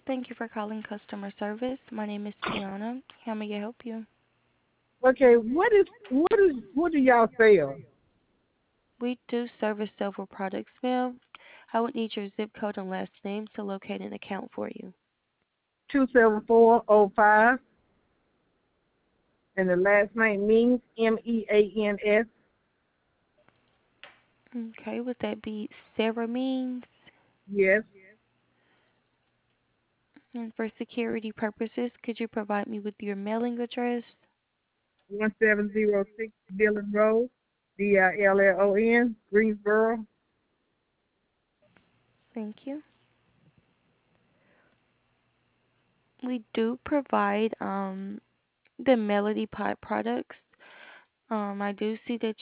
Thank you for calling customer service. My name is Tiana. How may I help you? Okay, what do y'all sell? We do service several products, ma'am. I would need your zip code and last name to locate an account for you. 27405, and the last name means Means. Okay, would that be Sarah Means? Yes, And for security purposes, could you provide me with your mailing address? 1706 Dillon Road, Dillon, Greensboro. Thank you. We do provide the Melody Pot products. I do see that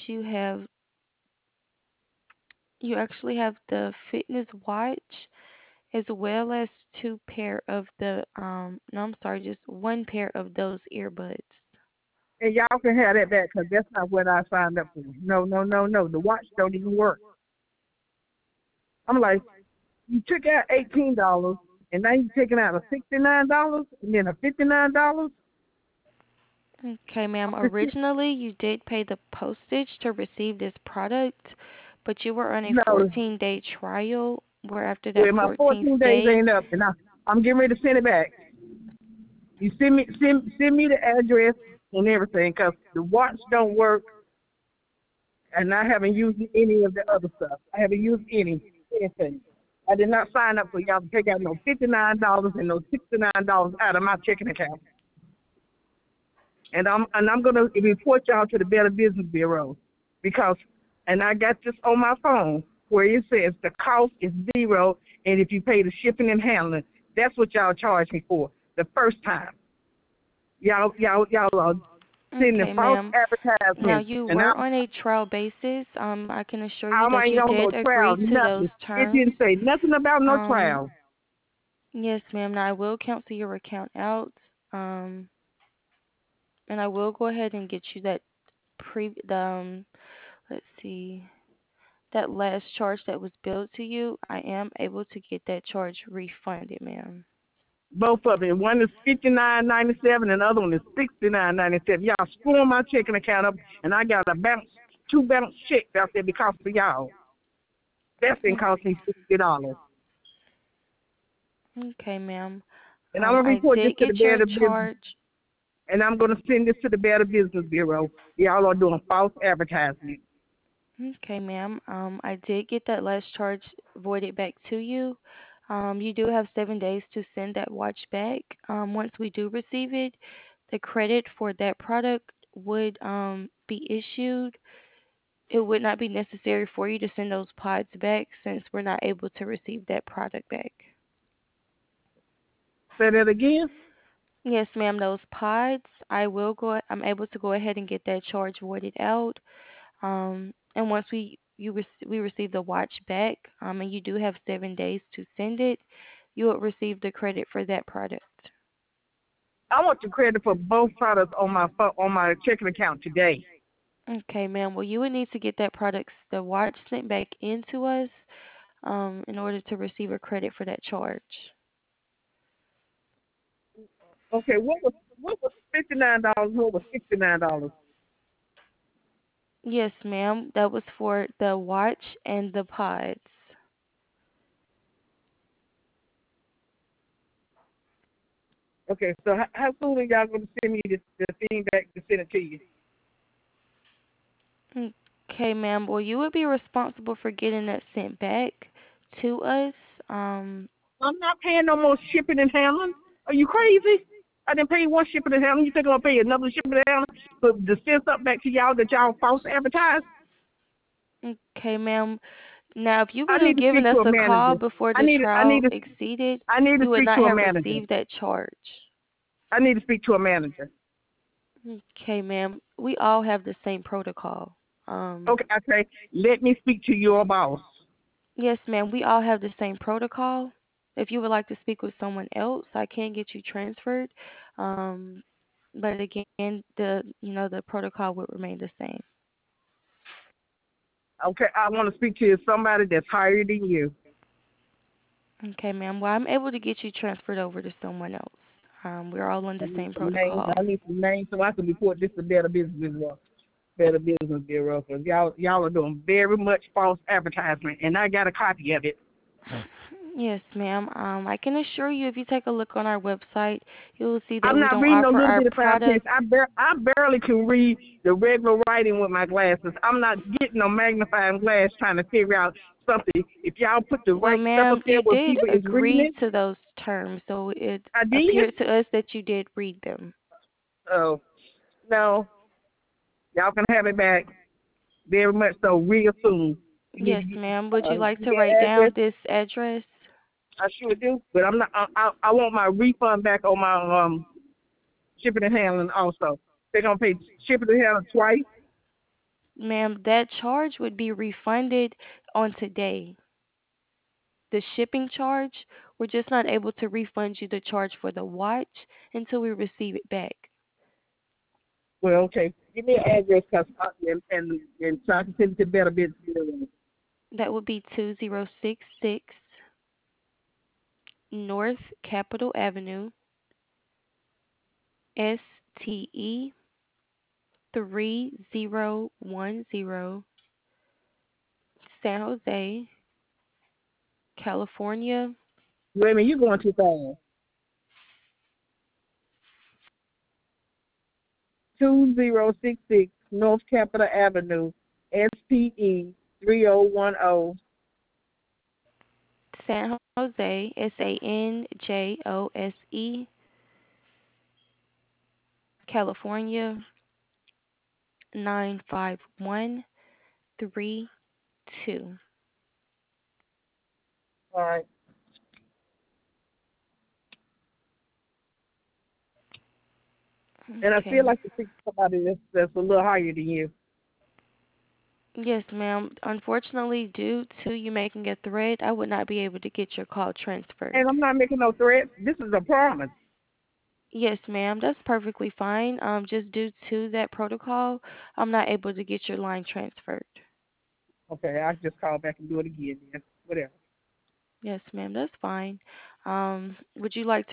you actually have the fitness watch as well as two pair of the no, I'm sorry, just one pair of those earbuds. And y'all can have that back because that's not what I signed up for. No, no, no, no. The watch don't even work. I'm like, you took out $18, and now you're taking out a $69 and then a $59. Okay, ma'am. Originally, you did pay the postage to receive this product, but you were on a No, 14-day trial where after that well, my 14th 14 days day. ain't up, and I'm getting ready to send it back. You send me the address and everything, 'cause the watch don't work, and I haven't used any of the other stuff. I haven't used anything. I did not sign up for y'all to take out no $59 and no $69 out of my checking account. And I'm gonna report y'all to the Better Business Bureau because, and I got this on my phone where it says the cost is zero, and if you pay the shipping and handling, that's what y'all charged me for the first time. Y'all are sending Okay, false ma'am. Now advertisements, you and were on a trial basis. I can assure you I that ain't you on no did trial, agree to those nothing. It terms. didn't say nothing about no Um, trial. yes, ma'am. Now I will cancel your account out. Um, and I will go ahead and get you that let's see, that last charge that was billed to you. I am able to get that charge refunded, ma'am. Both of them. One is $59.97, and the other one is $69.97. Y'all screwing my checking account up, and I got two bounce checks out there because of y'all. That's been Mm, costing me $60. okay, ma'am. And I'm gonna I report this did to the get your Better Business, charge. and I'm gonna send this to the Better Business Bureau. Y'all are doing false advertising. Okay, ma'am. I did get that last charge voided back to you. You do have 7 days to send that watch back. Once we do receive it, the credit for that product would be issued. It would not be necessary for you to send those pods back since we're not able to receive that product back. Say that again. Yes, ma'am. Those pods, I'm able to go ahead and get that charge voided out. And once we receive the watch back, and you do have 7 days to send it, you will receive the credit for that product. I want the credit for both products on my checking account today. Okay, ma'am. Well, you would need to get the watch sent back into us, in order to receive a credit for that charge. Okay, what was $59? What was $69? Yes, ma'am. That was for the watch and the pods. Okay, so how soon are y'all gonna send me the thing back to send it to you? Okay, ma'am. Well, you would be responsible for getting that sent back to us. Um, I'm not paying no more shipping and handling. Are you crazy? I didn't pay one shipping and handling. You think I'm gonna pay another shipping and handling but to send something back to y'all that y'all false advertise? okay, ma'am. Now, if you I would need have to given speak to us a a call manager. before I the need to I need trial to exceeded, I need to you would speak not to a have manager. received that charge. I need to speak to a manager. Okay, ma'am. We all have the same protocol. Um, Okay. Let me speak to your boss. yes, ma'am. We all have the same protocol. If you would like to speak with someone else, I can get you transferred. Um, but again, the protocol would remain the same. Okay, I want to speak to somebody that's higher than you. Okay, ma'am. Well, I'm able to get you transferred over to someone else. We're all on I the need same some names. protocol. I need some names so I can report this to Better Business Bureau. Cause y'all are doing very much false advertisement, and I got a copy of it. Yes, ma'am. I can assure you, if you take a look on our website, you will see that I'm we not don't reading no offer little our bitty fine print. products. I barely can read the regular writing with my glasses. I'm not getting no magnifying glass trying to figure out something. If y'all put the Well, right stuff up ma'am, there you where did people is reading agree it, to those terms, so it I did. appeared to us that you did read them. So no, y'all can have it back very much so real soon. You need Yes, to get ma'am. Would you like give to me write an address. down this address? I sure do, but I'm not. I want my refund back on my shipping and handling also. They're gonna pay shipping and handling twice. Ma'am, that charge would be refunded on today. The shipping charge, we're just not able to refund you the charge for the watch until we receive it back. Well, okay. Give me an address, and so I can send it to Better Business Bureau. That would be 2066 North Capitol Avenue, STE 3010, San Jose, California. Wait a minute, you're going too fast. 2066 North Capitol Avenue, SPE 3010. San Jose, SANJOSE, California 95132. All right. And I feel Okay. like to speak to somebody that's a little higher than you. Yes, ma'am. Unfortunately, due to you making a threat, I would not be able to get your call transferred. And I'm not making no threats. This is a promise. Yes, ma'am. That's perfectly fine. Just due to that protocol, I'm not able to get your line transferred. Okay, I'll just call back and do it again then. Whatever. Yes, ma'am. That's fine. Would you like